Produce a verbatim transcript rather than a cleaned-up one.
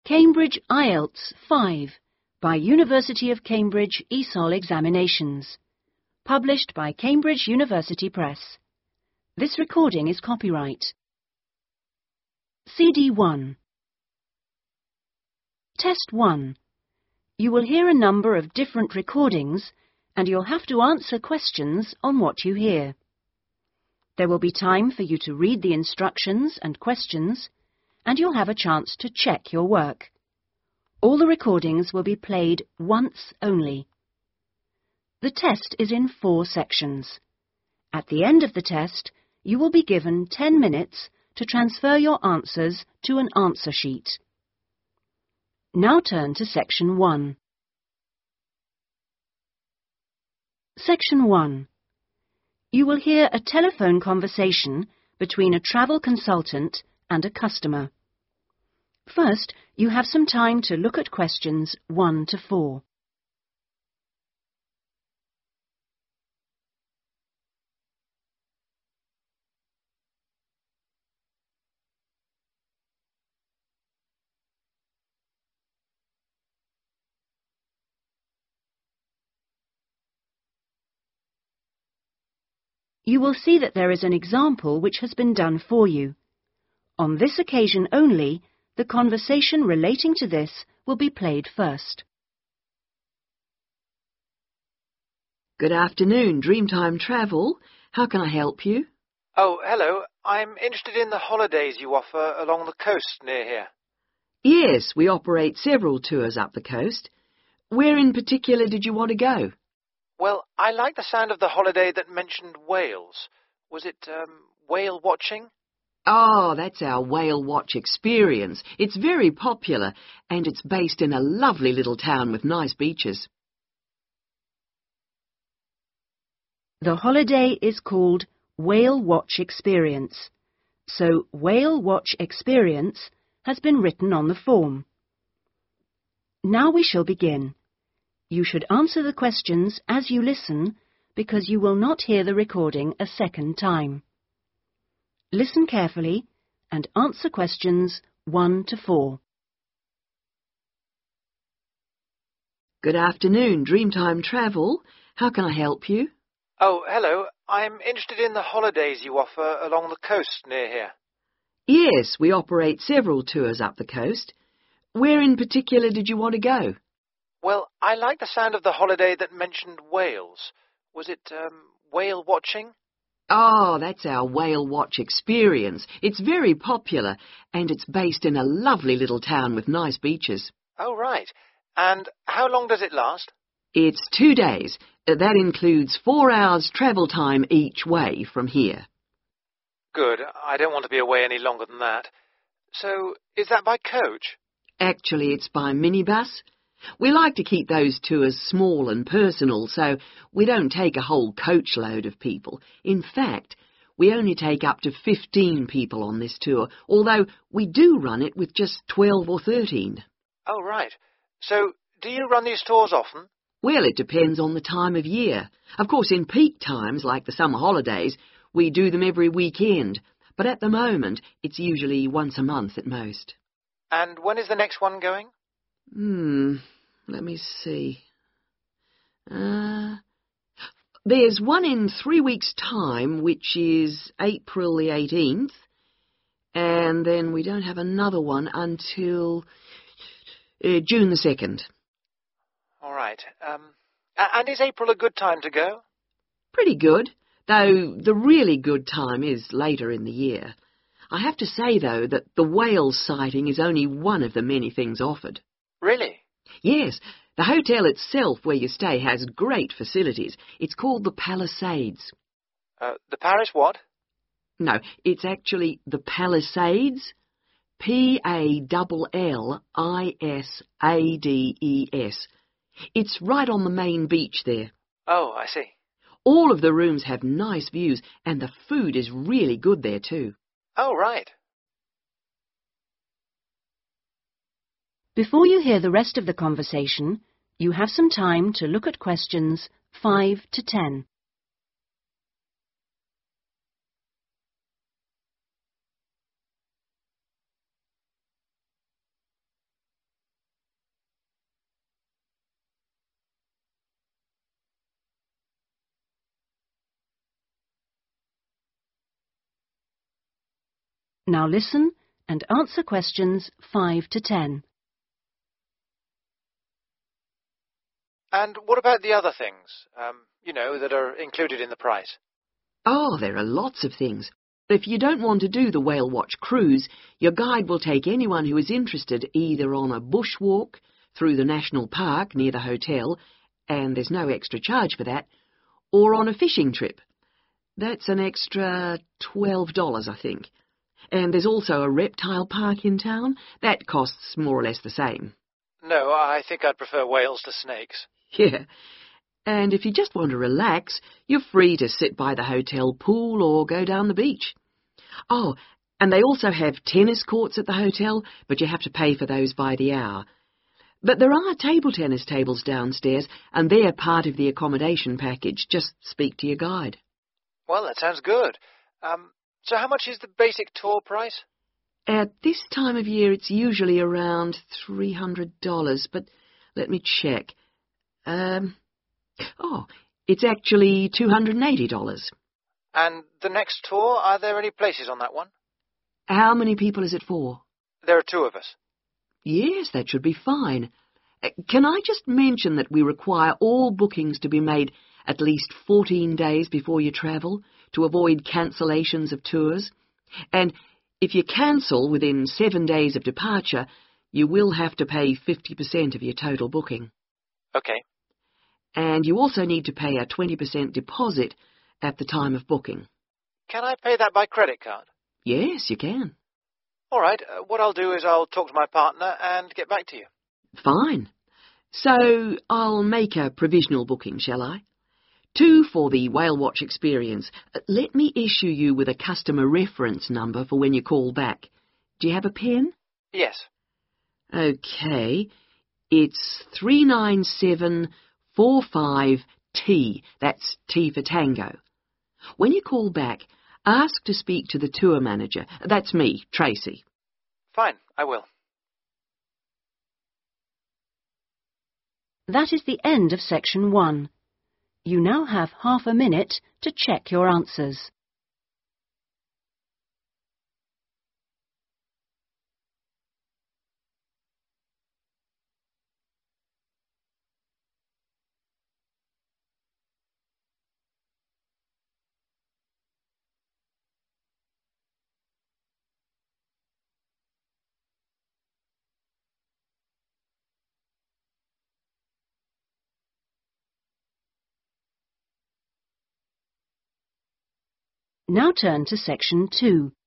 Cambridge I E L T S five by University of Cambridge E S O L Examinations. Published by Cambridge University Press. This recording is copyright. C D one. Test one. You will hear a number of different recordings and you'll have to answer questions on what you hear. There will be time for you to read the instructions and questions, and you'll have a chance to check your work. All the recordings will be played once only. The test is in four sections. At the end of the test, you will be given ten minutes to transfer your answers to an answer sheet. Now turn to Section one. Section one. You will hear a telephone conversation between a travel consultant and a customer. First, you have some time to look at questions one to four. You will see that there is an example which has been done for you. On this occasion only, the conversation relating to this will be played first. Good afternoon, Dreamtime Travel. How can I help you? Oh, hello. I'm interested in the holidays you offer along the coast near here. Yes, we operate several tours up the coast. Where in particular did you want to go? Well, I like the sound of the holiday that mentioned whales. Was it um, whale watching? Oh, that's our Whale Watch Experience. It's very popular, and it's based in a lovely little town with nice beaches. The holiday is called Whale Watch Experience, so Whale Watch Experience has been written on the form. Now we shall begin. You should answer the questions as you listen because you will not hear the recording a second time. Listen carefully and answer questions one to four. Good afternoon, Dreamtime Travel. How can I help you? Oh, hello. I'm interested in the holidays you offer along the coast near here. Yes, we operate several tours up the coast. Where in particular did you want to go? Well, I like the sound of the holiday that mentioned whales. Was it um, whale watching? Oh, that's our Whale Watch Experience. It's very popular, and it's based in a lovely little town with nice beaches. Oh, right. And how long does it last? It's two days. That includes four hours travel time each way from here. Good. I don't want to be away any longer than that. So, is that by coach? Actually, it's by minibus. We like to keep those tours small and personal, so we don't take a whole coachload of people. In fact, we only take up to fifteen people on this tour, although we do run it with just twelve or thirteen. Oh, right. So, do you run these tours often? Well, it depends on the time of year. Of course, in peak times, like the summer holidays, we do them every weekend, but at the moment, it's usually once a month at most. And when is the next one going? Hmm, let me see. Uh, there's one in three weeks' time, which is April the eighteenth, and then we don't have another one until uh, June the second. All right. Um, and is April a good time to go? Pretty good, though the really good time is later in the year. I have to say, though, that the whale sighting is only one of the many things offered. Really? Yes, the hotel itself where you stay has great facilities. It's called the Palisades. Uh, the Paris what? No, it's actually the Palisades. P A L L I S A D E S. It's right on the main beach there. Oh, I see. All of the rooms have nice views, and the food is really good there too. Oh, right. Before you hear the rest of the conversation, you have some time to look at questions five to ten. Now listen and answer questions five to ten. And what about the other things, um, you know, that are included in the price? Oh, there are lots of things. If you don't want to do the Whale Watch cruise, your guide will take anyone who is interested either on a bushwalk through the national park near the hotel, and there's no extra charge for that, or on a fishing trip. That's an extra twelve dollars, I think. And there's also a reptile park in town. That costs more or less the same. No, I think I'd prefer whales to snakes. Yeah. And if you just want to relax, you're free to sit by the hotel pool or go down the beach. Oh, and they also have tennis courts at the hotel, but you have to pay for those by the hour. But there are table tennis tables downstairs, and they're part of the accommodation package. Just speak to your guide. Well, that sounds good. Um, so how much is the basic tour price? At this time of year, it's usually around three hundred dollars, but let me check. Um, oh, it's actually two hundred eighty dollars. And the next tour, are there any places on that one? How many people is it for? There are two of us. Yes, that should be fine. Uh, Can I just mention that we require all bookings to be made at least fourteen days before you travel to avoid cancellations of tours? And if you cancel within seven days of departure, you will have to pay fifty percent of your total booking. Okay. And you also need to pay a twenty percent deposit at the time of booking. Can I pay that by credit card? Yes, you can. All right. Uh, what I'll do is I'll talk to my partner and get back to you. Fine. So I'll make a provisional booking, shall I? Two for the Whale Watch experience. Uh, Let me issue you with a customer reference number for when you call back. Do you have a pen? Yes. Okay. It's three nine seven four five T. That's T for Tango. When you call back, ask to speak to the tour manager. That's me, Tracy. Fine, I will. That is the end of section one. You now have half a minute to check your answers. Now turn to section two.